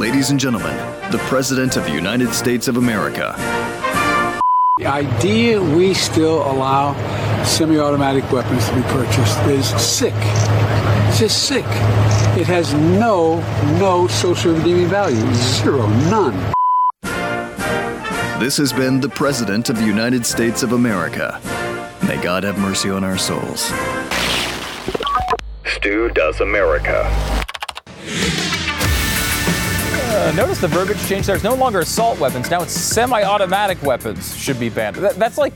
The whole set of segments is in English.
Ladies and gentlemen, the President of the United States of America. The idea we still allow semi-automatic weapons to be purchased is sick. It's just sick. It has no social redeeming value. Zero. None. This has been the President of the United States of America. May God have mercy on our souls. Stu Does America. Notice the verbiage change. There's no longer assault weapons. Now it's semi-automatic weapons should be banned. That's like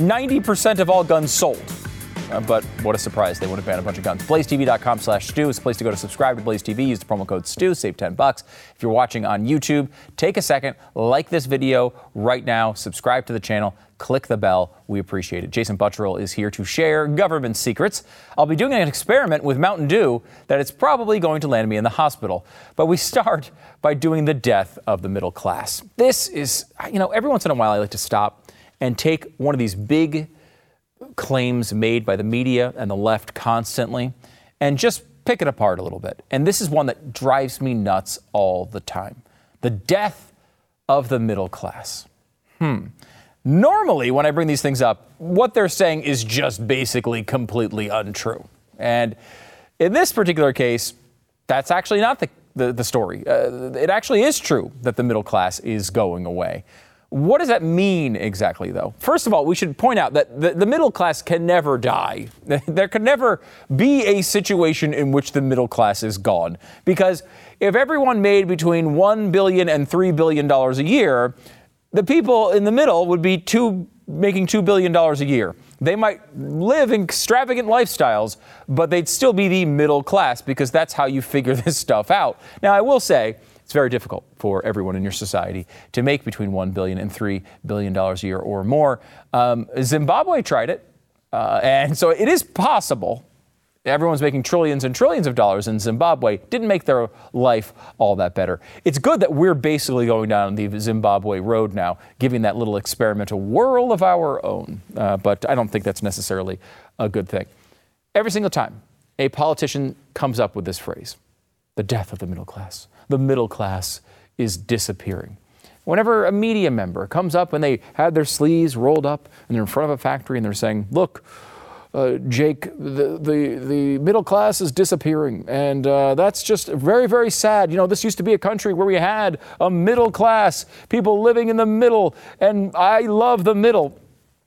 90% of all guns sold. But what a surprise. They want to ban a bunch of guns. BlazeTV.com/Stu is a place to go to subscribe to Blaze TV. Use the promo code Stu. Save $10. If you're watching on YouTube, take a second, like this video right now, subscribe to the channel, click the bell. We appreciate it. Jason Buttrill is here to share government secrets. I'll be doing an experiment with Mountain Dew that it's probably going to land me in the hospital. But we start by doing the death of the middle class. This is, every once in a while I like to stop and take one of these big claims made by the media and the left constantly and just pick it apart a little bit. And this is one that drives me nuts all the time. The death of the middle class. Normally, when I bring these things up, what they're saying is just basically completely untrue. And in this particular case, that's actually not the story. It actually is true that the middle class is going away. What does that mean exactly, though? First of all, we should point out that the middle class can never die. There can never be a situation in which the middle class is gone. Because if everyone made between $1 billion and $3 billion a year, the people in the middle would be making $2 billion a year. They might live in extravagant lifestyles, but they'd still be the middle class because that's how you figure this stuff out. Now, I will say, it's very difficult for everyone in your society to make between $1 billion and $3 billion a year or more. Zimbabwe tried it, and so it is possible. Everyone's making trillions and trillions of dollars in Zimbabwe. Didn't make their life all that better. It's good that we're basically going down the Zimbabwe road now, giving that little experimental whirl of our own. But I don't think that's necessarily a good thing. Every single time a politician comes up with this phrase, the death of the middle class. The middle class is disappearing. Whenever a media member comes up and they have their sleeves rolled up and they're in front of a factory and they're saying, look, Jake, the middle class is disappearing. And that's just very, very sad. This used to be a country where we had a middle class, people living in the middle. And I love the middle.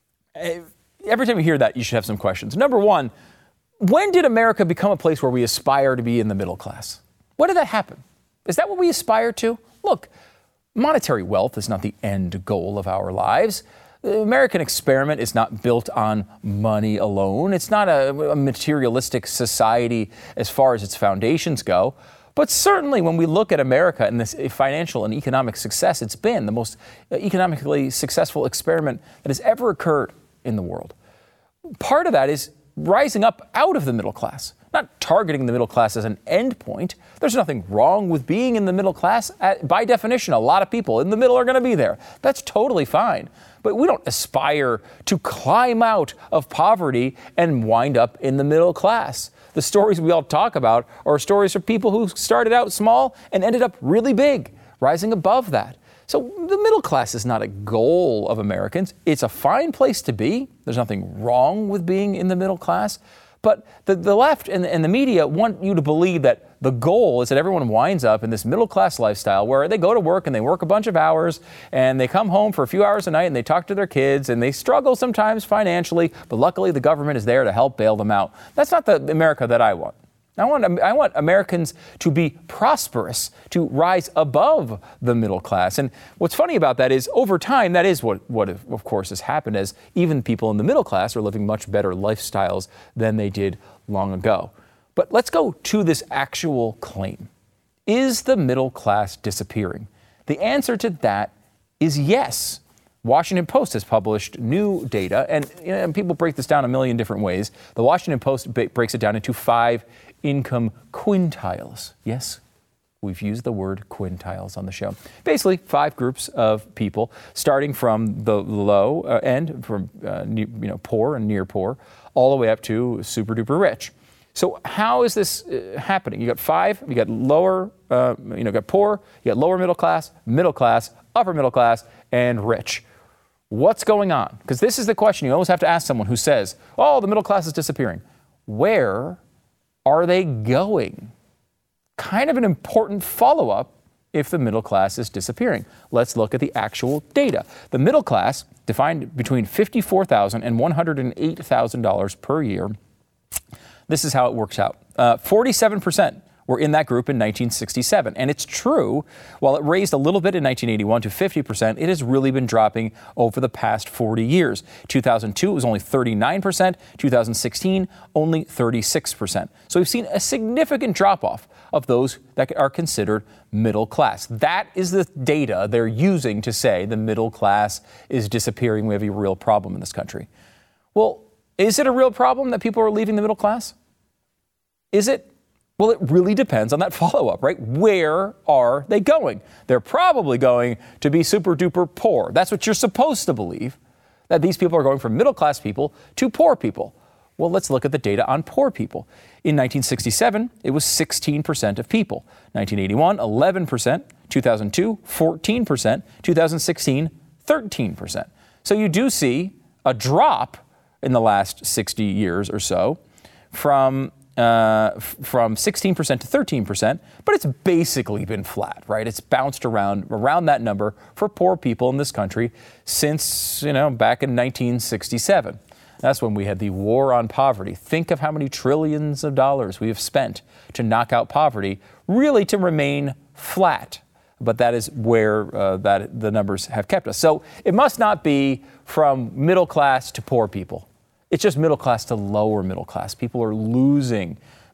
Every time you hear that, you should have some questions. Number one, when did America become a place where we aspire to be in the middle class? When did that happen? Is that what we aspire to? Look, monetary wealth is not the end goal of our lives. The American experiment is not built on money alone. It's not a materialistic society as far as its foundations go. But certainly when we look at America and this financial and economic success, it's been the most economically successful experiment that has ever occurred in the world. Part of that is rising up out of the middle class. Not targeting the middle class as an end point. There's nothing wrong with being in the middle class. By definition, a lot of people in the middle are going to be there. That's totally fine. But we don't aspire to climb out of poverty and wind up in the middle class. The stories we all talk about are stories of people who started out small and ended up really big, rising above that. So the middle class is not a goal of Americans. It's a fine place to be. There's nothing wrong with being in the middle class. But the left and the media want you to believe that the goal is that everyone winds up in this middle-class lifestyle where they go to work and they work a bunch of hours and they come home for a few hours a night and they talk to their kids and they struggle sometimes financially, but luckily the government is there to help bail them out. That's not the America that I want. I want Americans to be prosperous, to rise above the middle class. And what's funny about that is over time, that is what of course has happened, as even people in the middle class are living much better lifestyles than they did long ago. But let's go to this actual claim. Is the middle class disappearing? The answer to that is yes. Washington Post has published new data, and people break this down a million different ways. The Washington Post breaks it down into 5 income quintiles. Yes, we've used the word quintiles on the show. Basically, 5 groups of people, starting from the low end, from poor and near poor, all the way up to super duper rich. So how is this happening? You got five, you got lower, got poor, you got lower middle class, upper middle class, and rich. What's going on? Because this is the question you always have to ask someone who says, oh, the middle class is disappearing. Where are they going? Kind of an important follow-up if the middle class is disappearing. Let's look at the actual data. The middle class, defined between $54,000 and $108,000 per year, this is how it works out. 47% were in that group in 1967. And it's true, while it raised a little bit in 1981 to 50%, it has really been dropping over the past 40 years. 2002, it was only 39%. 2016, only 36%. So we've seen a significant drop-off of those that are considered middle class. That is the data they're using to say the middle class is disappearing. We have a real problem in this country. Well, is it a real problem that people are leaving the middle class? Is it? Well, it really depends on that follow-up, right? Where are they going? They're probably going to be super duper poor. That's what you're supposed to believe, that these people are going from middle class people to poor people. Well, let's look at the data on poor people. In 1967, it was 16% of people. 1981, 11%. 2002, 14%. 2016, 13%. So you do see a drop in the last 60 years or so from 16% to 13%, but it's basically been flat, right? It's bounced around that number for poor people in this country since, back in 1967. That's when we had the war on poverty. Think of how many trillions of dollars we have spent to knock out poverty, really to remain flat. But that is where the numbers have kept us. So it must not be from middle class to poor people. It's just middle class to lower middle class. People are losing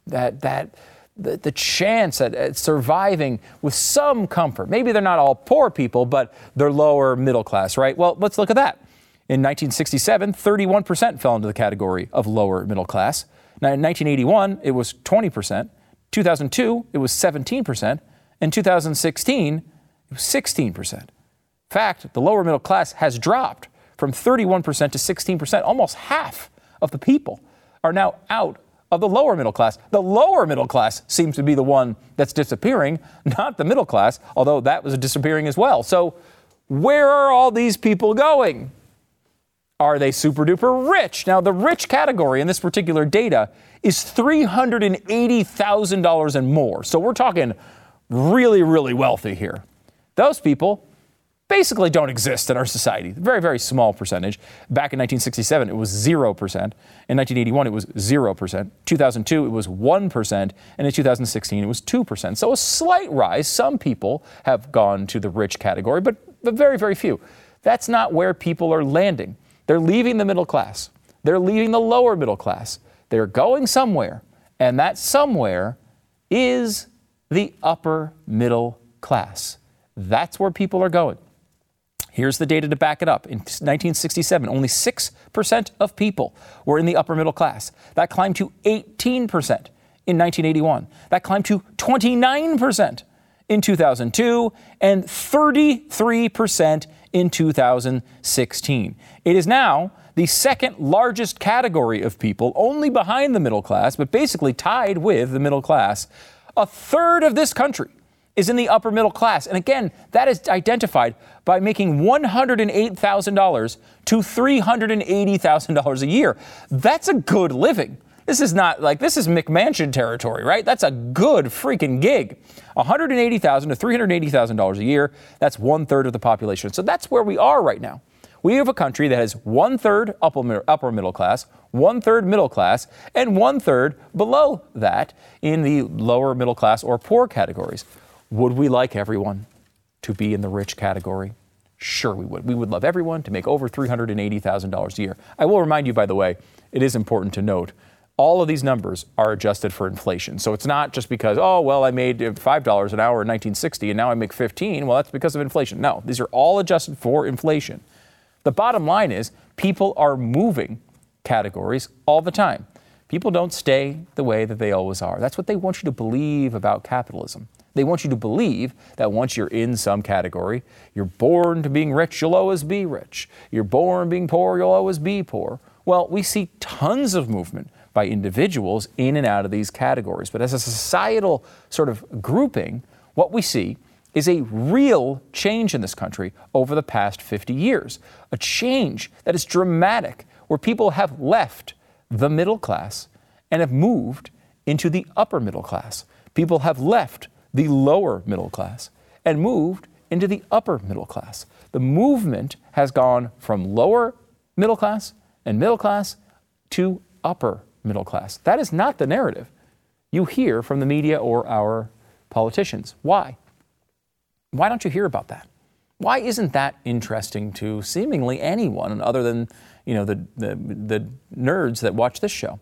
the chance at surviving with some comfort. Maybe they're not all poor people, but they're lower middle class, right? Well, let's look at that. In 1967, 31% fell into the category of lower middle class. Now, in 1981, it was 20%. 2002, it was 17%. In 2016, it was 16%. In fact, the lower middle class has dropped from 31% to 16%. Almost half of the people are now out of the lower middle class. The lower middle class seems to be the one that's disappearing, not the middle class, although that was disappearing as well. So where are all these people going? Are they super duper rich? Now, the rich category in this particular data is $380,000 and more. So we're talking really, really wealthy here. Those people basically don't exist in our society. Very, very small percentage. Back in 1967, it was 0%. In 1981, it was 0%. 2002, it was 1%. And in 2016, it was 2%. So a slight rise. Some people have gone to the rich category, but very, very few. That's not where people are landing. They're leaving the middle class. They're leaving the lower middle class. They're going somewhere. And that somewhere is the upper middle class. That's where people are going. Here's the data to back it up. In 1967, only 6% of people were in the upper middle class. That climbed to 18% in 1981. That climbed to 29% in 2002 and 33% in 2016. It is now the second largest category of people, only behind the middle class, but basically tied with the middle class. A third of this country is in the upper middle class. And again, that is identified by making $108,000 to $380,000 a year. That's a good living. This is not like, this is McMansion territory, right? That's a good freaking gig. $180,000 to $380,000 a year. That's 1/3 of the population. So that's where we are right now. We have a country that has 1/3 upper middle class, 1/3 middle class, and 1/3 below that in the lower middle class or poor categories. Would we like everyone to be in the rich category? Sure we would. We would love everyone to make over $380,000 a year. I will remind you, by the way, it is important to note, all of these numbers are adjusted for inflation. So it's not just because, oh, well, I made $5 an hour in 1960 and now I make 15. Well, that's because of inflation. No, these are all adjusted for inflation. The bottom line is people are moving categories all the time. People don't stay the way that they always are. That's what they want you to believe about capitalism. They want you to believe that once you're in some category, you're born to being rich, you'll always be rich. You're born being poor, you'll always be poor. Well, we see tons of movement by individuals in and out of these categories. But as a societal sort of grouping, what we see is a real change in this country over the past 50 years, a change that is dramatic, where people have left the middle class and have moved into the upper middle class. People have left the lower middle class and moved into the upper middle class. The movement has gone from lower middle class and middle class to upper middle class. That is not the narrative you hear from the media or our politicians. Why? Why don't you hear about that? Why isn't that interesting to seemingly anyone other than, the nerds that watch this show?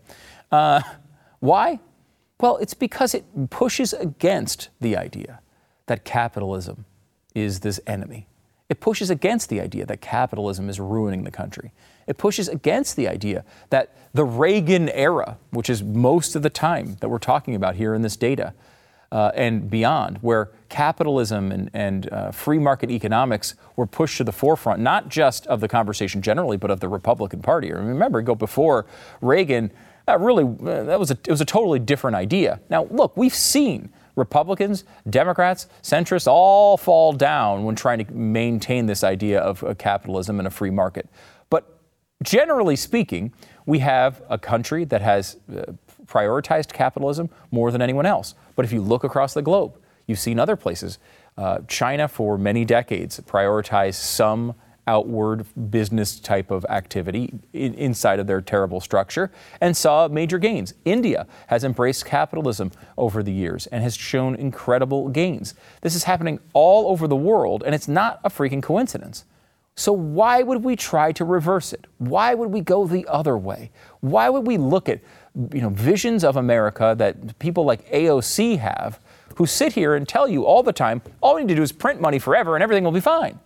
Why? Well, it's because it pushes against the idea that capitalism is this enemy. It pushes against the idea that capitalism is ruining the country. It pushes against the idea that the Reagan era, which is most of the time that we're talking about here in this data, and beyond, where capitalism and free market economics were pushed to the forefront, not just of the conversation generally, but of the Republican Party. Remember, go before Reagan, it was a totally different idea. Now, look, we've seen Republicans, Democrats, centrists all fall down when trying to maintain this idea of capitalism and a free market. But generally speaking, we have a country that has prioritized capitalism more than anyone else. But if you look across the globe, you've seen other places. China, for many decades, prioritized some outward business type of activity inside of their terrible structure and saw major gains. India has embraced capitalism over the years and has shown incredible gains. This is happening all over the world, and it's not a freaking coincidence. So why would we try to reverse it? Why would we go the other way? Why would we look at visions of America that people like AOC have, who sit here and tell you all the time, all we need to do is print money forever and everything will be fine.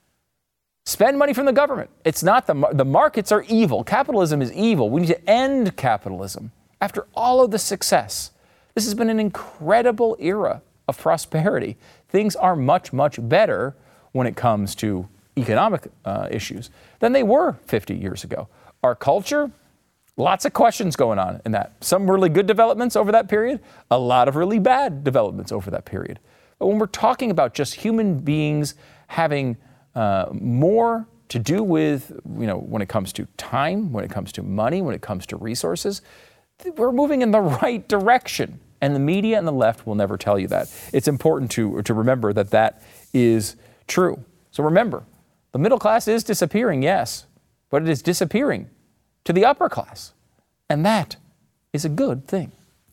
Spend money from the government. It's not the markets are evil. Capitalism is evil. We need to end capitalism. After all of the success, this has been an incredible era of prosperity. Things are much, much better when it comes to economic issues than they were 50 years ago. Our culture, lots of questions going on in that. Some really good developments over that period, a lot of really bad developments over that period. But when we're talking about just human beings having more to do with, when it comes to time, when it comes to money, when it comes to resources, we're moving in the right direction. And the media and the left will never tell you that. It's important to remember that is true. So remember, the middle class is disappearing, yes, but it is disappearing to the upper class. And that is a good thing.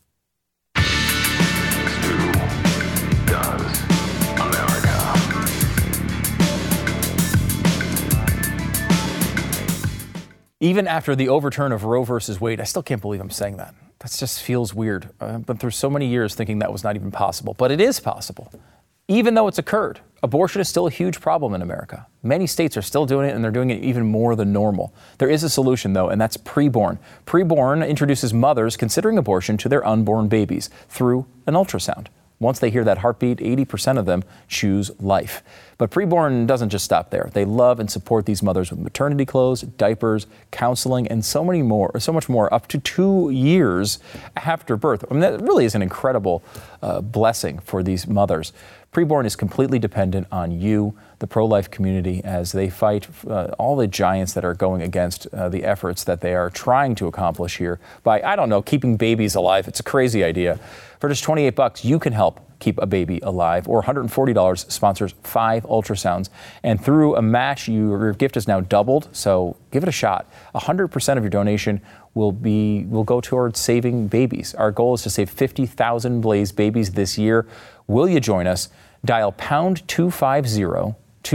Even after the overturn of Roe versus Wade, I still can't believe I'm saying that. That just feels weird. I've been through so many years thinking that was not even possible, but it is possible. Even though it's occurred, abortion is still a huge problem in America. Many states are still doing it, and they're doing it even more than normal. There is a solution, though, and that's preborn. Preborn introduces mothers considering abortion to their unborn babies through an ultrasound. Once they hear that heartbeat, 80% of them choose life. But Preborn doesn't just stop there. They love and support these mothers with maternity clothes, diapers, counseling, and so much more, up to 2 years after birth. I mean, that really is an incredible blessing for these mothers. Preborn is completely dependent on you, the pro-life community, as they fight all the giants that are going against the efforts that they are trying to accomplish here by, keeping babies alive. It's a crazy idea. For just $28, you can help keep a baby alive, or $140 sponsors 5 ultrasounds. And through a match, your gift is now doubled, so give it a shot. 100% of your donation will go towards saving babies. Our goal is to save 50,000 Blaze babies this year. Will you join us? Dial pound 250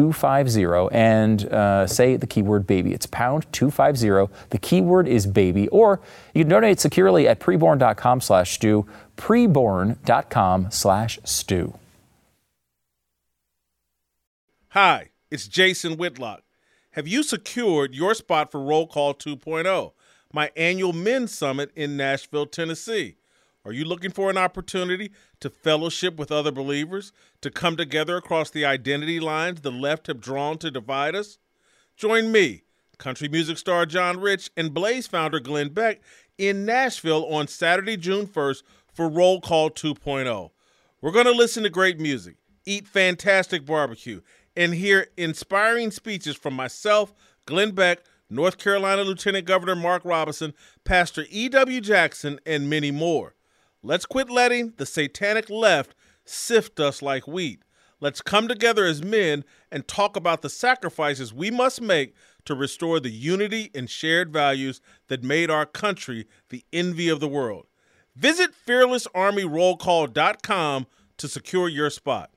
and say the keyword baby. It's pound 250. The keyword is baby. Or you can donate securely at preborn.com/stew. Preborn.com/stew. Hi, it's Jason Whitlock. Have you secured your spot for Roll Call 2.0, my annual men's summit in Nashville, Tennessee? Are you looking for an opportunity to fellowship with other believers, to come together across the identity lines the left have drawn to divide us? Join me, country music star John Rich, and Blaze founder Glenn Beck in Nashville on Saturday, June 1st for Roll Call 2.0. We're going to listen to great music, eat fantastic barbecue, and hear inspiring speeches from myself, Glenn Beck, North Carolina Lieutenant Governor Mark Robinson, Pastor E.W. Jackson, and many more. Let's quit letting the satanic left sift us like wheat. Let's come together as men and talk about the sacrifices we must make to restore the unity and shared values that made our country the envy of the world. Visit fearlessarmyrollcall.com to secure your spot.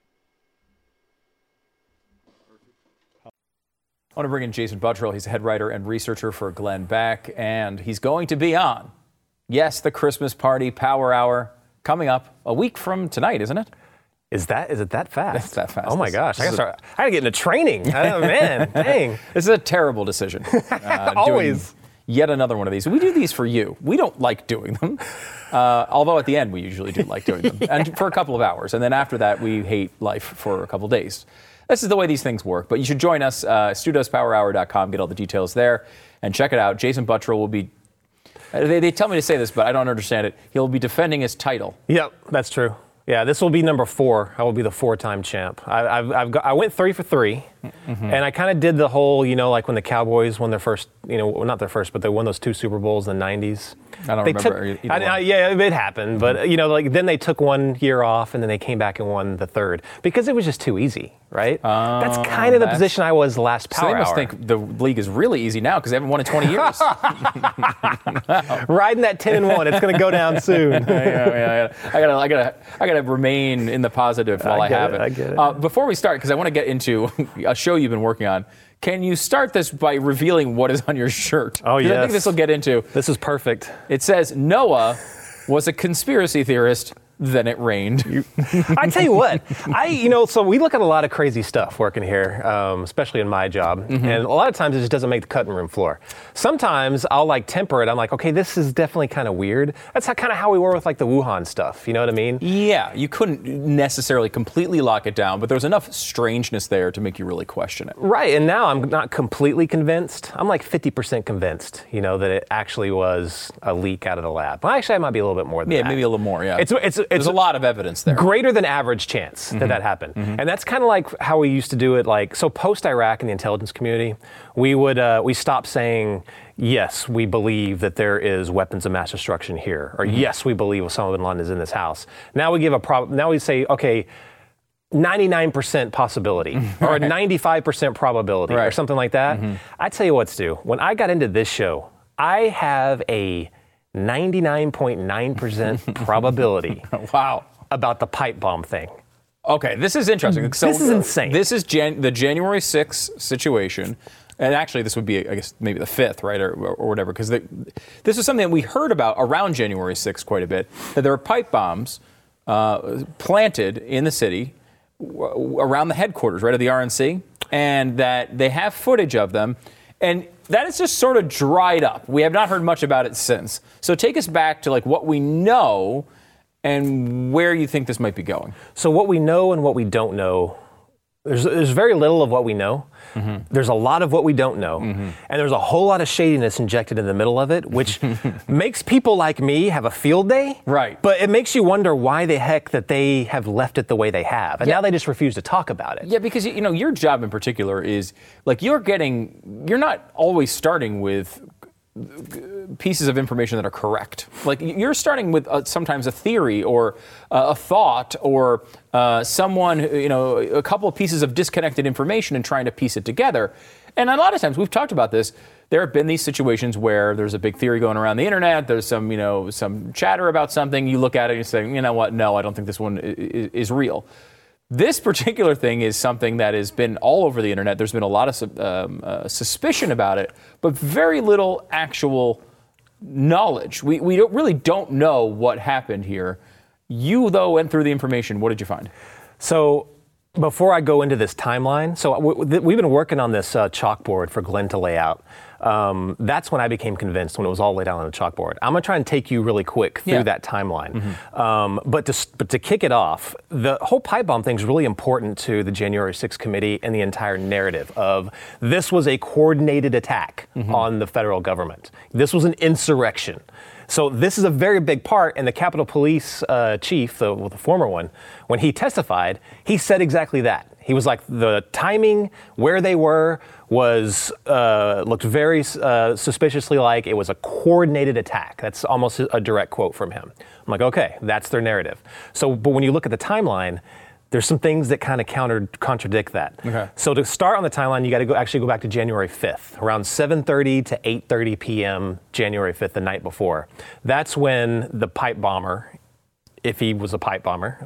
I want to bring in Jason Buttrill. He's a head writer and researcher for Glenn Beck, and he's going to be on, yes, the Christmas Party Power Hour coming up a week from tonight, isn't it? Is it that fast? It's that fast. Oh my gosh! I gotta get into training. Oh, man, dang! This is a terrible decision. Always. Yet another one of these. We do these for you. We don't like doing them, although at the end we usually do like doing them, and for a couple of hours, and then after that we hate life for a couple of days. This is the way these things work. But you should join us. StuDoesPowerHour.com. Get all the details there and check it out. Jason Buttrill will be. They tell me to say this, but I don't understand it. He'll be defending his title. Yep, that's true. Yeah, this will be number 4. I will be the 4-time champ. I went 3 for 3, and I kind of did the whole, like when the Cowboys won their first, not their first, but they won those 2 Super Bowls in the 90s. I don't remember. Yeah, it happened, but then they took 1 year off, and then they came back and won the 3rd because it was just too easy, right? That's kind of the position I was last Power Hour. So they must think the league is really easy now because they haven't won in 20 years. Riding that 10-1, it's going to go down soon. Yeah. I gotta remain in the positive while I have it. I get it. Before we start, because I want to get into a show you've been working on, can you start this by revealing what is on your shirt? Oh, yes. I think this will get into. This is perfect. It says Noah was a conspiracy theorist. Then it rained. I tell you what, so we look at a lot of crazy stuff working here, especially in my job. And a lot of times it just doesn't make the cutting room floor. Sometimes I'll temper it. I'm like, okay, this is definitely kind of weird. That's kind of how we were with the Wuhan stuff. You know what I mean? Yeah, you couldn't necessarily completely lock it down, but there was enough strangeness there to make you really question it. Right, and now I'm not completely convinced. I'm 50% convinced, that it actually was a leak out of the lab. Well, actually, I might be a little bit more than that. Yeah, maybe a little more, yeah. It's a lot of evidence there. Greater than average chance that happened. And that's kind of like how we used to do it. So post-Iraq in the intelligence community, we stopped saying, yes, we believe that there is weapons of mass destruction here. Or yes, we believe Osama bin Laden is in this house. Now we now we say, okay, 99% possibility or a 95% probability or something like that. I tell you what, Stu, when I got into this show, I have a 99.9% probability about the pipe bomb thing. Okay, this is interesting. So, this is insane. This is the January 6th situation. And actually, this would be, I guess, maybe the 5th, right, or whatever, because this is something that we heard about around January 6th quite a bit, that there were pipe bombs planted in the city around the headquarters, right, of the RNC, and that they have footage of them. And that has just sort of dried up. We have not heard much about it since. So take us back to what we know and where you think this might be going. So what we know and what we don't know, there's very little of what we know. There's a lot of what we don't know. And there's a whole lot of shadiness injected in the middle of it, which makes people like me have a field day. Right. But it makes you wonder why the heck that they have left it the way they have. And now they just refuse to talk about it. Yeah, because, your job in particular is, you're not always starting with pieces of information that are correct. You're starting with sometimes a theory or a thought or someone, a couple of pieces of disconnected information and trying to piece it together. And a lot of times, we've talked about this, there have been these situations where there's a big theory going around the internet, there's some chatter about something, you look at it and you say, you know what, no, I don't think this one is real. This particular thing is something that has been all over the internet. There's been a lot of suspicion about it, but very little actual knowledge. We really don't know what happened here. You, though, went through the information. What did you find? So before I go into this timeline, so we've been working on this chalkboard for Glenn to lay out. That's when I became convinced, when it was all laid out on the chalkboard. I'm going to try and take you really quick through that timeline. But to kick it off, the whole pipe bomb thing is really important to the January 6th committee and the entire narrative of this was a coordinated attack on the federal government. This was an insurrection. So this is a very big part, and the Capitol Police chief, the former one, when he testified, he said exactly that. He was like, the timing, where they were, was looked very suspiciously like it was a coordinated attack. That's almost a direct quote from him. I'm like, okay, that's their narrative. So, but when you look at the timeline, there's some things that kind of contradict that. Okay. So to start on the timeline, you got to actually go back to January 5th, around 7:30 to 8:30 p.m. January 5th, the night before. That's when the pipe bomber, if he was a pipe bomber,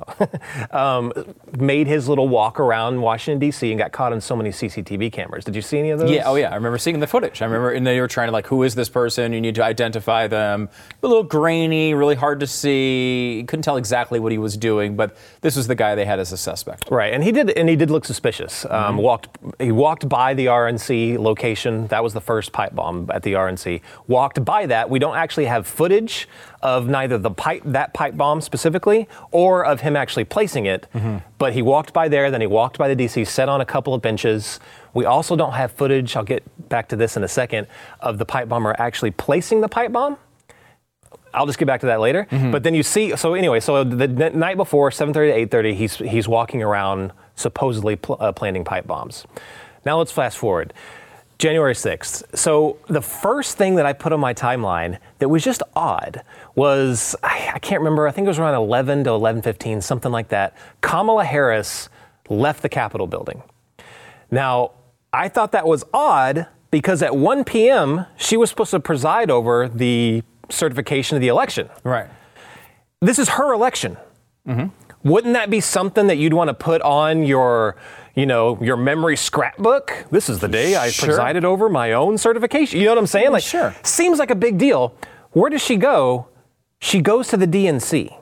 made his little walk around Washington, D.C. and got caught on so many CCTV cameras. Did you see any of those? Yeah, oh yeah, I remember seeing the footage. I remember, and they were trying to who is this person? You need to identify them. A little grainy, really hard to see. You couldn't tell exactly what he was doing, but this was the guy they had as a suspect. Right, and he did look suspicious. He walked by the RNC location. That was the first pipe bomb at the RNC. Walked by that. We don't actually have footage of neither that pipe bomb specifically, or of him actually placing it. But he walked by there, then he walked by the DC, sat on a couple of benches. We also don't have footage, I'll get back to this in a second, of the pipe bomber actually placing the pipe bomb. I'll just get back to that later. But then you see, so the night before, 7:30 to 8:30, he's walking around supposedly planting pipe bombs. Now let's fast forward. January 6th. So the first thing that I put on my timeline that was just odd was, I can't remember, I think it was around 11 to 11:15, something like that. Kamala Harris left the Capitol building. Now, I thought that was odd because at 1 p.m., she was supposed to preside over the certification of the election. Right. This is her election. Wouldn't that be something that you'd want to put on your memory scrapbook? This is the day I presided over my own certification. You know what I'm saying? Sure. Seems like a big deal. Where does she go? She goes to the DNC.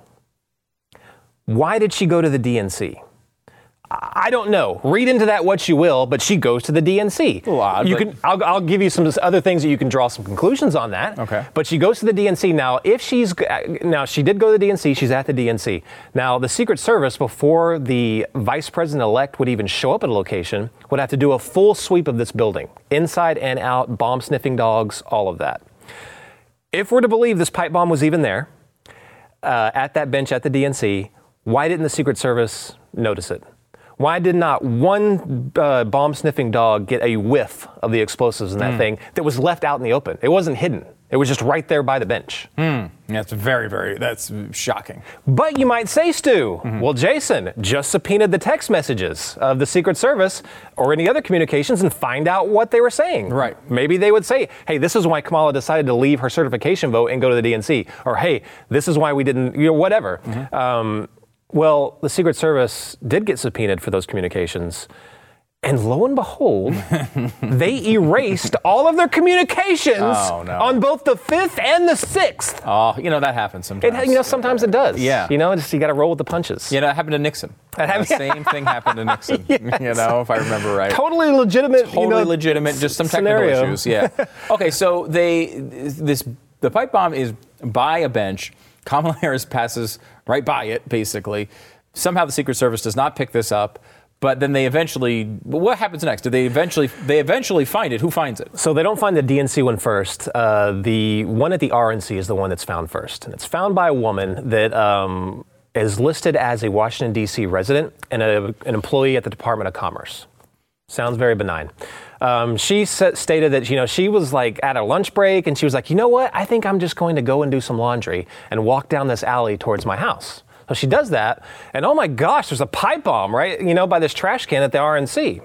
Why did she go to the DNC? I don't know. Read into that what you will, but she goes to the DNC. A lot. I'll give you some other things that you can draw some conclusions on that. Okay. But she goes to the DNC. Now she did go to the DNC. She's at the DNC. Now the Secret Service, before the vice president-elect would even show up at a location, would have to do a full sweep of this building, inside and out, bomb sniffing dogs, all of that. If we're to believe this pipe bomb was even there, at that bench at the DNC, why didn't the Secret Service notice it? Why did not one bomb-sniffing dog get a whiff of the explosives in that thing that was left out in the open? It wasn't hidden. It was just right there by the bench. That's that's shocking. But you might say, Stu, well, Jason just subpoenaed the text messages of the Secret Service or any other communications and find out what they were saying. Right. Maybe they would say, hey, this is why Kamala decided to leave her certification vote and go to the DNC. Or, hey, this is why we didn't, whatever. Well, the Secret Service did get subpoenaed for those communications. And lo and behold, they erased all of their communications on both the 5th and the 6th. Oh, that happens sometimes. Sometimes it does. Yeah. Just you got to roll with the punches. That happened to Nixon. The same thing happened to Nixon, if I remember right. Totally legitimate. Legitimate, just some technical issues, yeah. Okay, so the pipe bomb is by a bench. Kamala Harris passes right by it, basically. Somehow the Secret Service does not pick this up, but then what happens next? Do they eventually find it? Who finds it? So they don't find the DNC one first. The one at the RNC is the one that's found first. And it's found by a woman that is listed as a Washington, D.C. resident and an employee at the Department of Commerce. Sounds very benign. She stated that, she was at a lunch break and she was like, you know what? I think I'm just going to go and do some laundry and walk down this alley towards my house. So she does that. And oh my gosh, there's a pipe bomb, right? By this trash can at the RNC.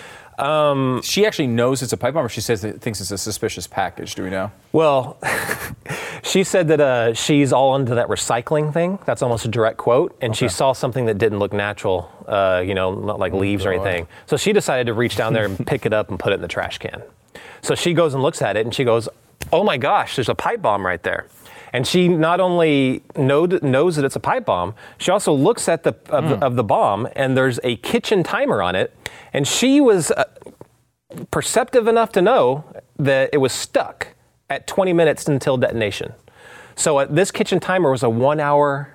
She actually knows it's a pipe bomb, or she thinks it's a suspicious package. Do we know? Well, she said that she's all into that recycling thing. That's almost a direct quote. And she saw something that didn't look natural, not like leaves or anything. So she decided to reach down there and pick it up and put it in the trash can. So she goes and looks at it and she goes, oh my gosh, there's a pipe bomb right there. And she not only knows that it's a pipe bomb, she also looks at the bomb, and there's a kitchen timer on it. And she was perceptive enough to know that it was stuck at 20 minutes until detonation. So this kitchen timer was a one hour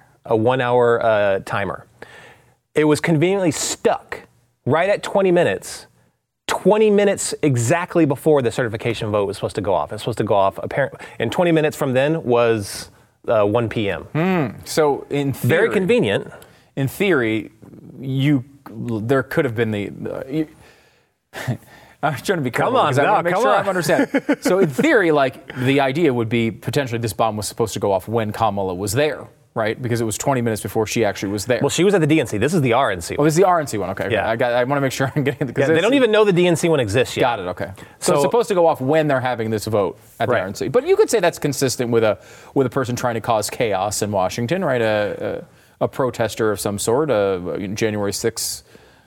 timer. It was conveniently stuck right at 20 minutes 20 minutes exactly before the certification vote was supposed to go off. It's supposed to go off, and 20 minutes from then was 1 p.m. So in theory, very convenient. In theory, there could have been the. I'm trying to be careful because I want to make sure I'm understanding. So in theory, like the idea would be potentially this bomb was supposed to go off when Kamala was there, right? Because it was 20 minutes before she actually was there. Well, she was at the DNC. This is the RNC. Oh, this is the RNC one. Okay. Yeah. I want to make sure I'm getting the. Yeah, they don't even know the DNC one exists yet. Got it. Okay. So it's supposed to go off when they're having this vote at the RNC. But you could say that's consistent with a person trying to cause chaos in Washington, right? A protester of some sort, January 6th.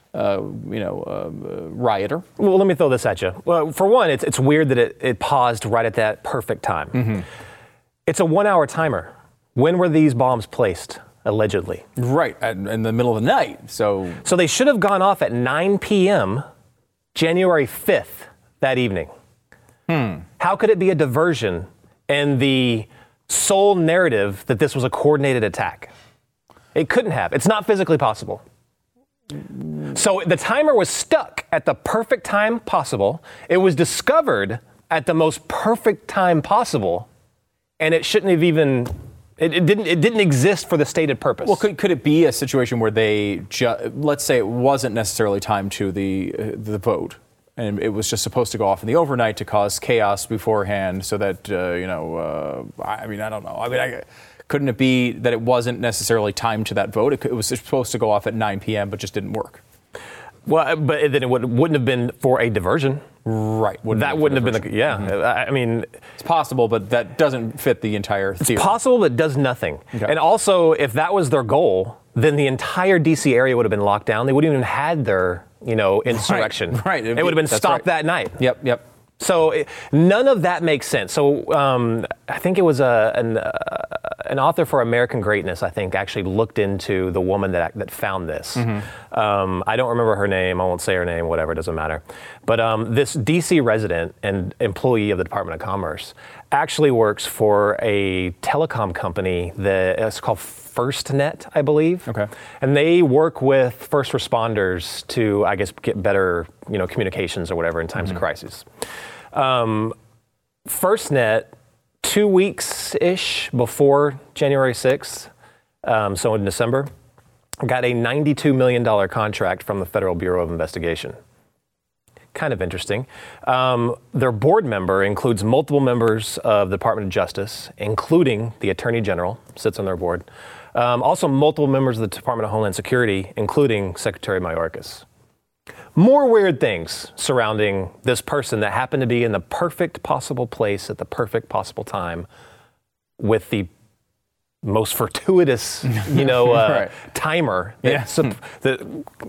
Rioter. Well, let me throw this at you. Well, for one, it's weird that it paused right at that perfect time. Mm-hmm. It's a 1-hour timer. When were these bombs placed, allegedly? Right, in the middle of the night. So they should have gone off at 9 p.m., January 5th, that evening. How could it be a diversion and the sole narrative that this was a coordinated attack? It couldn't have. It's not physically possible. So the timer was stuck at the perfect time possible. It was discovered at the most perfect time possible, and it shouldn't have even. It didn't exist for the stated purpose. Well, could it be a situation where they let's say it wasn't necessarily timed to the vote, and it was just supposed to go off in the overnight to cause chaos beforehand, so that I don't know. Couldn't it be that it wasn't necessarily timed to that vote? It was supposed to go off at 9 p.m., but just didn't work. Well, but then it wouldn't have been for a diversion. Right. That wouldn't have been I mean... It's possible, but that doesn't fit the entire theory. It's possible, but does nothing. Okay. And also, if that was their goal, then the entire D.C. area would have been locked down. They wouldn't even had their, insurrection. Right. It would have been stopped that night. Yep. So none of that makes sense. So I think it was an author for American Greatness, I think, actually looked into the woman that found this. Mm-hmm. I don't remember her name. I won't say her name, whatever, it doesn't matter. But this D.C. resident and employee of the Department of Commerce actually works for a telecom company that's called FirstNet, I believe. Okay. And they work with first responders to, I guess, get better, communications or whatever in times of crisis. FirstNet, 2 weeks-ish before January 6th, so in December, got a $92 million contract from the Federal Bureau of Investigation. Kind of interesting. Their board member includes multiple members of the Department of Justice, including the Attorney General, sits on their board. Also multiple members of the Department of Homeland Security, including Secretary Mayorkas. More weird things surrounding this person that happened to be in the perfect possible place at the perfect possible time with the most fortuitous, right. timer that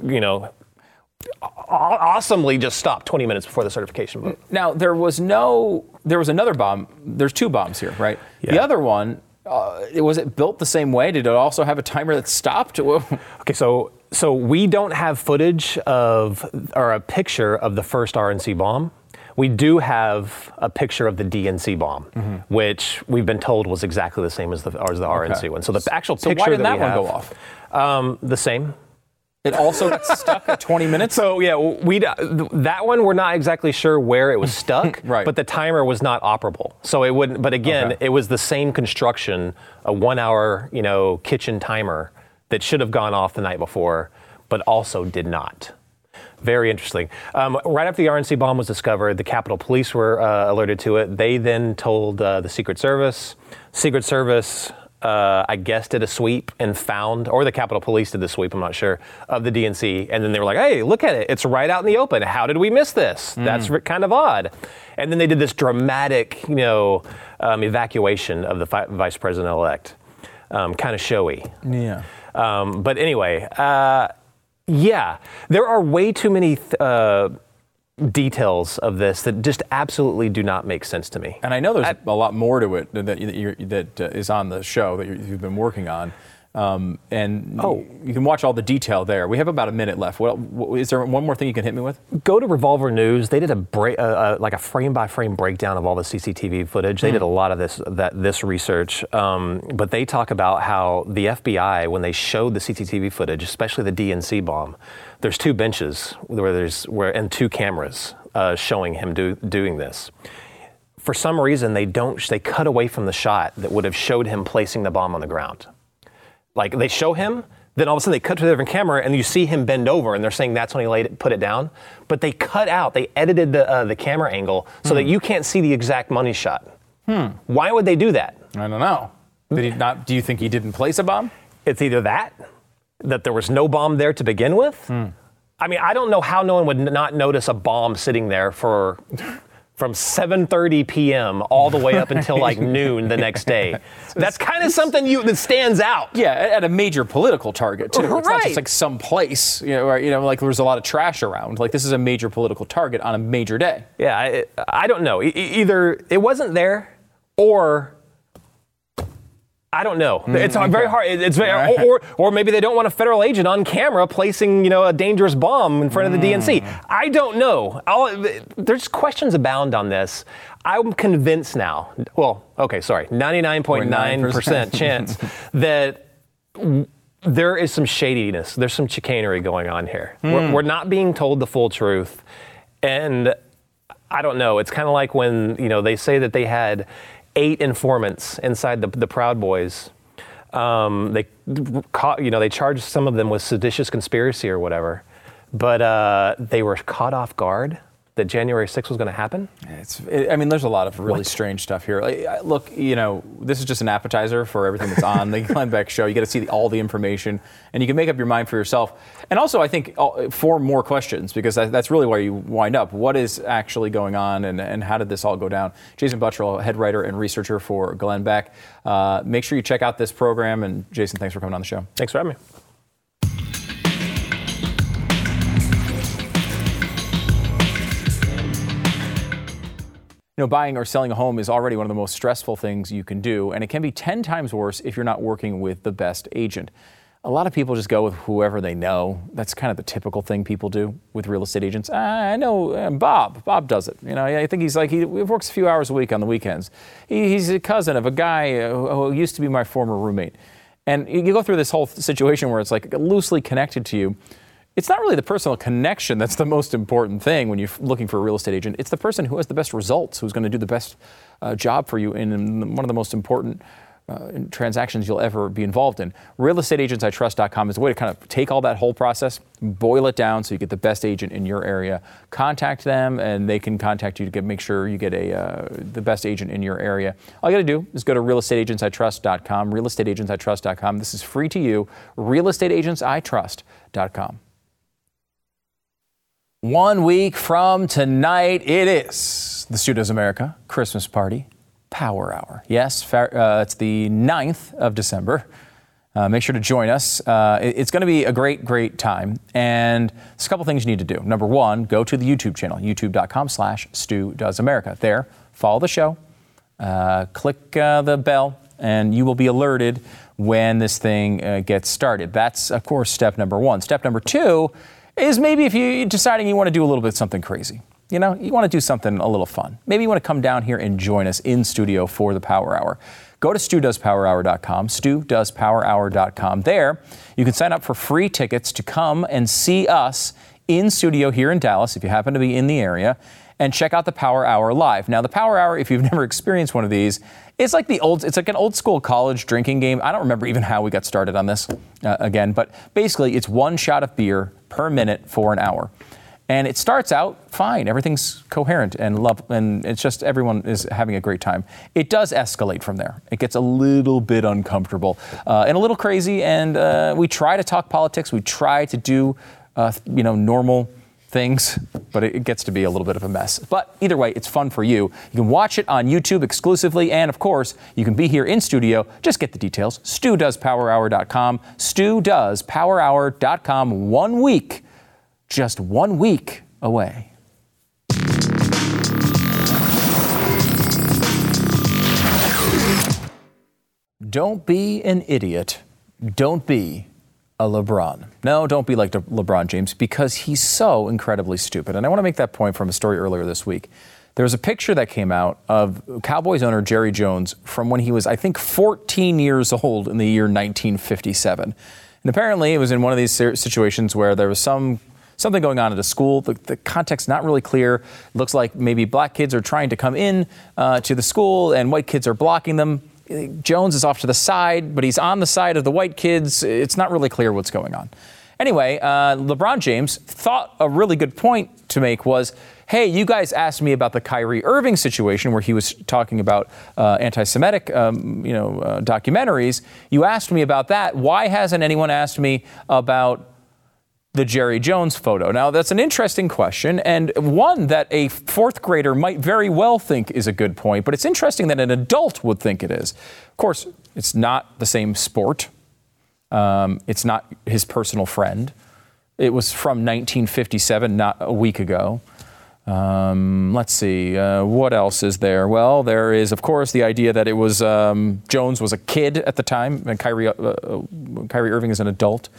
awesomely just stopped 20 minutes before the certification vote. Now, there was another bomb. There's two bombs here, right? Yeah. The other one, was it built the same way? Did it also have a timer that stopped? Okay, so we don't have footage or a picture of the first RNC bomb. We do have a picture of the DNC bomb, which we've been told was exactly the same as the RNC one. So the actual picture why didn't that one have, go off? The same. It also got stuck at 20 minutes? So yeah, that one we're not exactly sure where it was stuck, right. But the timer was not operable. So it wouldn't, but again, It was the same construction, a 1 hour, kitchen timer that should have gone off the night before, but also did not. Very interesting. Right after the RNC bomb was discovered, the Capitol Police were alerted to it. They then told the Secret Service. Secret Service, I guess, did a sweep and found, or the Capitol Police did the sweep, I'm not sure, of the DNC. And then they were like, hey, look at it. It's right out in the open. How did we miss this? That's kind of odd. And then they did this dramatic, evacuation of the vice president-elect. Kind of showy. Yeah. But anyway, there are way too many details of this that just absolutely do not make sense to me. And I know there's a lot more to it that is on the show that you've been working on. And you can watch all the detail there. We have about a minute left. Is there one more thing you can hit me with? Go to Revolver News. They did like a frame-by-frame breakdown of all the CCTV footage. They did a lot of this research, but they talk about how the FBI, when they showed the CCTV footage, especially the DNC bomb, there's 2 benches and 2 cameras showing him doing this. For some reason, they cut away from the shot that would have showed him placing the bomb on the ground. Like, they show him, then all of a sudden they cut to a different camera and you see him bend over and they're saying that's when he put it down. But they edited the camera angle so that you can't see the exact money shot. Why would they do that? I don't know. Do you think he didn't place a bomb? It's either that there was no bomb there to begin with. I mean, I don't know how no one would not notice a bomb sitting there from 7:30 p.m. all the way up until like noon the next day. That's kind of something that stands out. Yeah, at a major political target too. It's Right. not just like some place, where like there's a lot of trash around. Like, this is a major political target on a major day. Yeah, I don't know. Either it wasn't there, or I don't know. It's very hard. It's very, or maybe they don't want a federal agent on camera placing, a dangerous bomb in front of the DNC. I don't know. There's questions abound on this. I'm convinced now. Well, okay, sorry, 99.9% chance that there is some shadiness. There's some chicanery going on here. We're not being told the full truth, and I don't know. It's kind of like when they say that they had 8 informants inside the Proud Boys. They charged some of them with seditious conspiracy or whatever, but they were caught off guard that January 6th was going to happen. There's a lot of really strange stuff here. Look, this is just an appetizer for everything that's on the Glenn Beck Show. You got to see all the information, and you can make up your mind for yourself. And also, I think, for more questions, because that's really where you wind up. What is actually going on, and how did this all go down? Jason Buttrill, head writer and researcher for Glenn Beck. Make sure you check out this program. And Jason, thanks for coming on the show. Thanks for having me. Buying or selling a home is already one of the most stressful things you can do, and it can be 10 times worse if you're not working with the best agent. A lot of people just go with whoever they know. That's kind of the typical thing people do with real estate agents. I know Bob. Bob does it. I think he works a few hours a week on the weekends. He's a cousin of a guy who used to be my former roommate. And you go through this whole situation where it's like loosely connected to you. It's not really the personal connection that's the most important thing when you're looking for a real estate agent. It's the person who has the best results, who's going to do the best job for you in one of the most important transactions you'll ever be involved in. RealestateAgentsITrust.com is a way to kind of take all that whole process, boil it down so you get the best agent in your area. Contact them, and they can contact you to make sure you get the best agent in your area. All you got to do is go to RealestateAgentsITrust.com, RealestateAgentsITrust.com. This is free to you, RealestateAgentsITrust.com. 1 week from tonight, it is the Stu Does America Christmas Party Power Hour. Yes, it's the 9th of December. Make sure to join us. It's going to be a great, great time. And there's a couple things you need to do. Number one, go to the YouTube channel, youtube.com/StuDoesAmerica. There, follow the show, click the bell, and you will be alerted when this thing gets started. That's, of course, step number one. Step number two is maybe if you're deciding you want to do a little bit something crazy. You want to do something a little fun. Maybe you want to come down here and join us in studio for the Power Hour. Go to StuDoesPowerHour.com, StuDoesPowerHour.com. There, you can sign up for free tickets to come and see us in studio here in Dallas, if you happen to be in the area, and check out the Power Hour live. Now, the Power Hour, if you've never experienced one of these, it's like an old school college drinking game. I don't remember even how we got started on this again, but basically it's one shot of beer per minute for an hour. And it starts out fine. Everything's coherent and it's just everyone is having a great time. It does escalate from there. It gets a little bit uncomfortable and a little crazy. And we try to talk politics. We try to do, normal things, but it gets to be a little bit of a mess. But either way, it's fun for you. You can watch it on YouTube exclusively. And of course, you can be here in studio. Just get the details. StuDoesPowerHour.com, StuDoesPowerHour.com. 1 week. Just 1 week away. Don't be an idiot. don't be a LeBron. No, don't be like LeBron James, because he's so incredibly stupid. And I want to make that point from a story earlier this week. There was a picture that came out of Cowboys owner Jerry Jones from when he was, I think, 14 years old in the year 1957. And apparently it was in one of these situations where there was something going on at a school. The context's not really clear. It looks like maybe black kids are trying to come in to the school and white kids are blocking them. Jones is off to the side, but he's on the side of the white kids. It's not really clear what's going on. Anyway, LeBron James thought a really good point to make was, hey, you guys asked me about the Kyrie Irving situation where he was talking about anti-Semitic, documentaries. You asked me about that. Why hasn't anyone asked me about the Jerry Jones photo? Now, that's an interesting question, and one that a fourth grader might very well think is a good point, but it's interesting that an adult would think it is. Of course, it's not the same sport. It's not his personal friend. It was from 1957, not a week ago. Let's see, what else is there? Well, there is, of course, the idea that it was Jones was a kid at the time, and Kyrie Irving is an adult.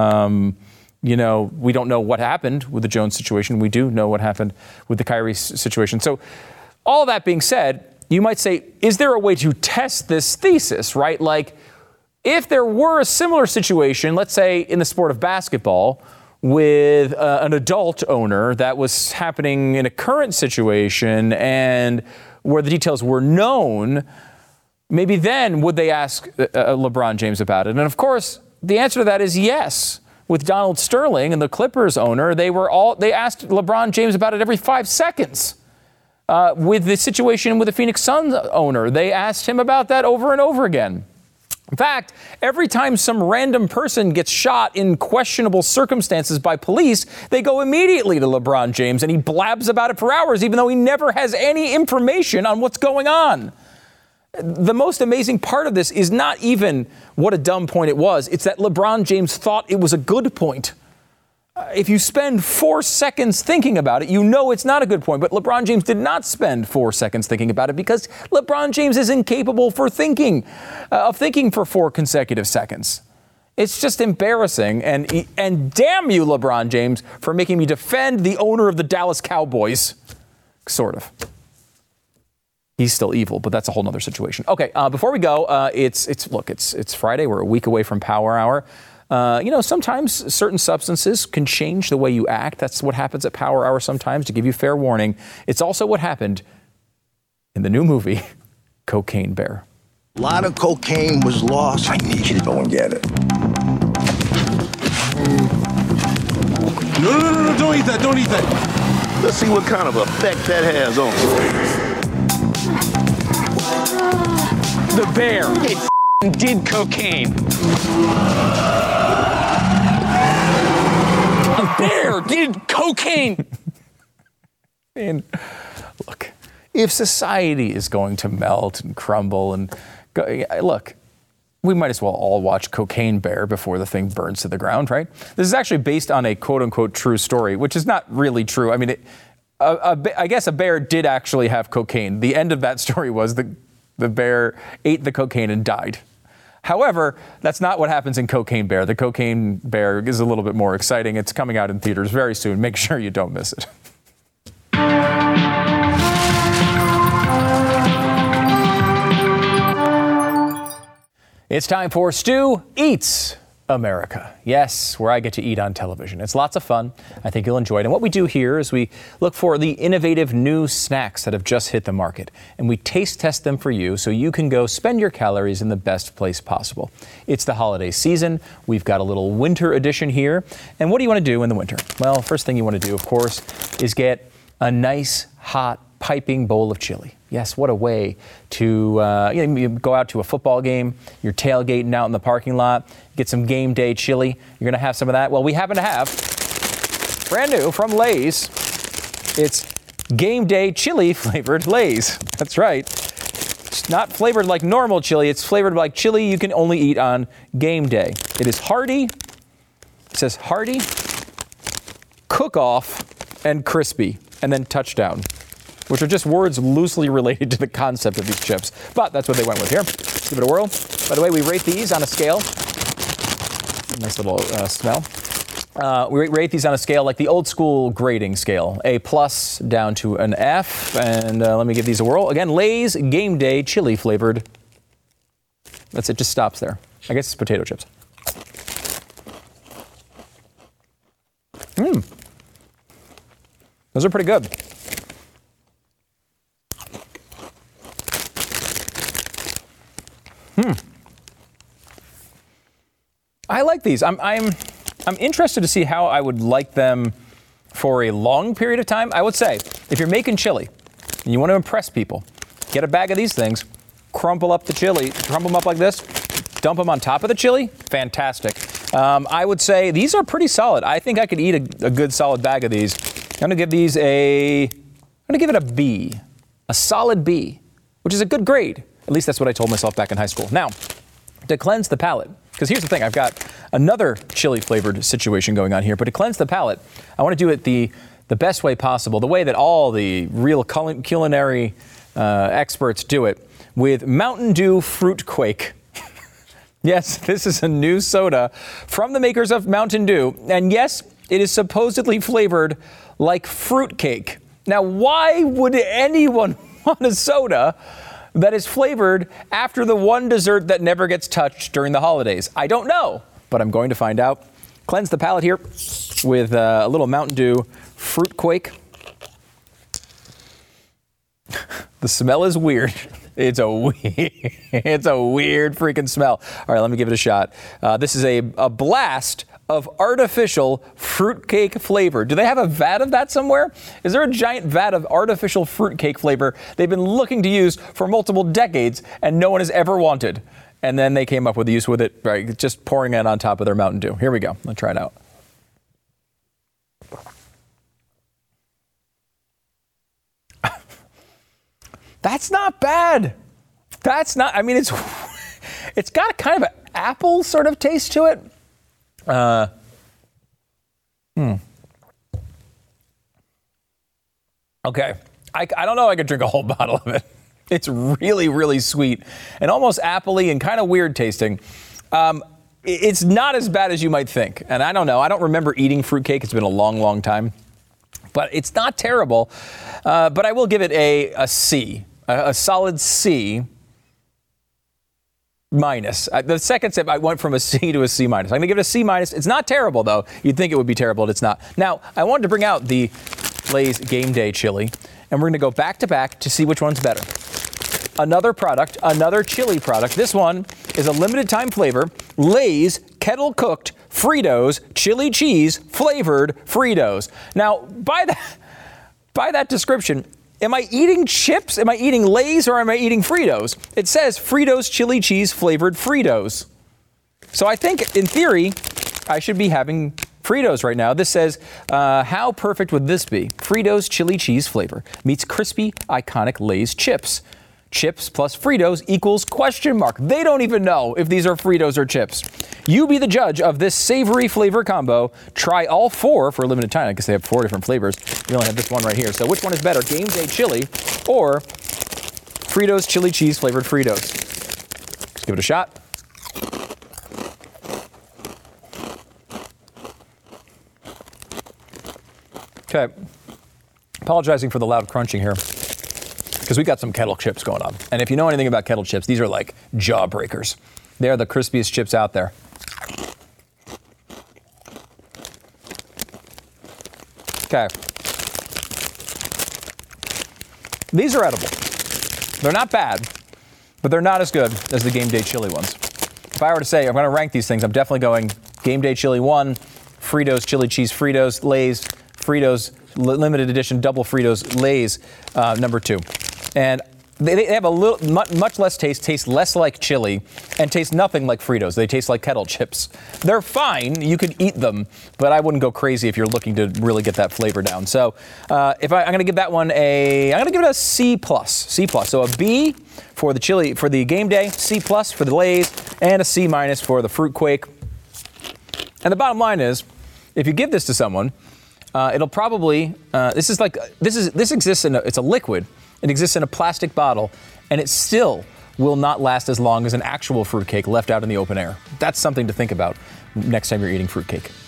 We don't know what happened with the Jones situation. We do know what happened with the Kyrie situation. So all that being said, you might say, is there a way to test this thesis, right? Like, if there were a similar situation, let's say in the sport of basketball, with an adult owner that was happening in a current situation and where the details were known, maybe then would they ask LeBron James about it? And of course, the answer to that is yes. With Donald Sterling and the Clippers owner, they asked LeBron James about it every 5 seconds. With the situation with the Phoenix Suns owner, they asked him about that over and over again. In fact, every time some random person gets shot in questionable circumstances by police, they go immediately to LeBron James and he blabs about it for hours, even though he never has any information on what's going on. The most amazing part of this is not even what a dumb point it was. It's that LeBron James thought it was a good point. If you spend 4 seconds thinking about it, you know it's not a good point. But LeBron James did not spend 4 seconds thinking about it because LeBron James is incapable of thinking for 4 consecutive seconds. It's just embarrassing. And damn you, LeBron James, for making me defend the owner of the Dallas Cowboys. Sort of. He's still evil, but that's a whole nother situation. Okay, before we go, it's Friday. We're a week away from Power Hour. Sometimes certain substances can change the way you act. That's what happens at Power Hour sometimes, to give you fair warning. It's also what happened in the new movie, Cocaine Bear. A lot of cocaine was lost. I need you to go and get it. No, don't eat that, don't eat that. Let's see what kind of effect that has on you. The bear. It did cocaine. A bear did cocaine. And look, if society is going to melt and crumble and look, we might as well all watch Cocaine Bear before the thing burns to the ground, right? This is actually based on a quote-unquote true story, which is not really true. I mean, I guess a bear did actually have cocaine. The end of that story was the bear ate the cocaine and died. However, that's not what happens in Cocaine Bear. The Cocaine Bear is a little bit more exciting. It's coming out in theaters very soon. Make sure you don't miss it. It's time for Stu Eats America. Yes, where I get to eat on television. It's lots of fun. I think you'll enjoy it. And what we do here is we look for the innovative new snacks that have just hit the market, and we taste test them for you so you can go spend your calories in the best place possible. It's the holiday season. We've got a little winter edition here. And what do you want to do in the winter? Well, first thing you want to do, of course, is get a nice, hot, piping bowl of chili. Yes, what a way to you go out to a football game, you're tailgating out in the parking lot, get some game day chili. You're going to have some of that. Well, we happen to have brand new from Lay's. It's game day chili flavored Lay's. That's right. It's not flavored like normal chili. It's flavored like chili you can only eat on game day. It is hearty. It says hearty, cook off, and crispy, and then touchdown, which are just words loosely related to the concept of these chips. But that's what they went with here. Give it a whirl. By the way, we rate these on a scale Nice little smell. We rate these on a scale like the old school grading scale, A+ down to an F. And let me give these a whirl. Again, Lay's Game Day chili flavored. That's it, just stops there. I guess it's potato chips. Those are pretty good. I like these. I'm interested to see how I would like them for a long period of time. I would say, if you're making chili and you want to impress people, get a bag of these things, crumple up the chili, crumple them up like this, dump them on top of the chili. Fantastic. I would say these are pretty solid. I think I could eat a good solid bag of these. I'm going to give these I'm going to give it a B, a solid B, which is a good grade. At least that's what I told myself back in high school. Now, to cleanse the palate, because here's the thing, I've got another chili flavored situation going on here, but to cleanse the palate, I want to do it the best way possible, the way that all the real culinary experts do it, with Mountain Dew Fruit Quake. Yes, this is a new soda from the makers of Mountain Dew, and yes, it is supposedly flavored like fruitcake. Now, why would anyone want a soda that is flavored after the one dessert that never gets touched during the holidays? I don't know, but I'm going to find out. Cleanse the palate here with a little Mountain Dew Fruit Quake. The smell is weird. It's a weird freaking smell. All right, let me give it a shot. This is a blast of artificial fruitcake flavor. Do they have a vat of that somewhere? Is there a giant vat of artificial fruitcake flavor they've been looking to use for multiple decades and no one has ever wanted? And then they came up with the use with it, right, just pouring it on top of their Mountain Dew. Here we go. Let's try it out. That's not bad. That's not, I mean, it's got kind of an apple sort of taste to it. Okay. I don't know if I could drink a whole bottle of it. It's really, really sweet and almost apple-y and kind of weird tasting. It's not as bad as you might think. And I don't know. I don't remember eating fruitcake. It's been a long, long time. But it's not terrible. But I will give it a C, a solid C minus. The second sip, I went from a C to a C minus. I'm going to give it a C minus. It's not terrible, though. You'd think it would be terrible, but it's not. Now, I wanted to bring out the Lay's Game Day chili, and we're going to go back to back to see which one's better. Another product, another chili product. This one is a limited time flavor. Lay's Kettle Cooked Fritos Chili Cheese Flavored Fritos. Now, by that description, am I eating chips? Am I eating Lay's or am I eating Fritos? It says Fritos Chili Cheese Flavored Fritos. So I think, in theory, I should be having Fritos right now. This says, how perfect would this be? Fritos chili cheese flavor meets crispy, iconic Lay's chips. Chips plus Fritos equals question mark. They don't even know if these are Fritos or chips. You be the judge of this savory flavor combo. Try all four for a limited time. I guess they have 4 different flavors. We only have this one right here. So which one is better, Game Day chili or Fritos chili cheese flavored Fritos? Let's give it a shot. Okay, apologizing for the loud crunching here, because we got some kettle chips going on. And if you know anything about kettle chips, these are like jawbreakers. They are the crispiest chips out there. Okay. These are edible. They're not bad, but they're not as good as the Game Day chili ones. If I were to say I'm going to rank these things, I'm definitely going Game Day chili 1, Fritos chili cheese Fritos, Lay's Fritos limited edition double Fritos Lay's number 2. And they have a little, much less taste less like chili, and taste nothing like Fritos. They taste like kettle chips. They're fine. You could eat them, but I wouldn't go crazy if you're looking to really get that flavor down. So if I'm going to give that one I'm going to give it a C+. C+. So a B for the chili, for the Game Day, C+ for the Lay's, and a C- for the Fruit Quake. And the bottom line is, if you give this to someone, it'll probably, this exists in it's a liquid. It exists in a plastic bottle, and it still will not last as long as an actual fruitcake left out in the open air. That's something to think about. next time you're eating fruitcake.